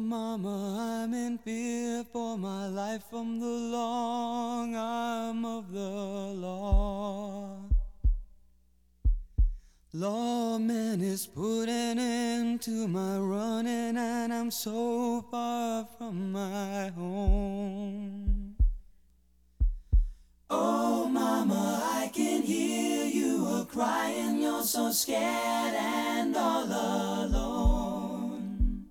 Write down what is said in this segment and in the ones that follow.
Mama, I'm in fear for my life from the long arm of the law. Lawman is putting an end to my running, and I'm so far from my home. Oh, Mama, I can hear you a-crying. You're so scared and all alone.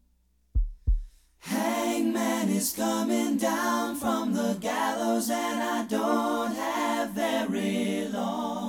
Hangman is coming down from the gallows, and I don't have very long.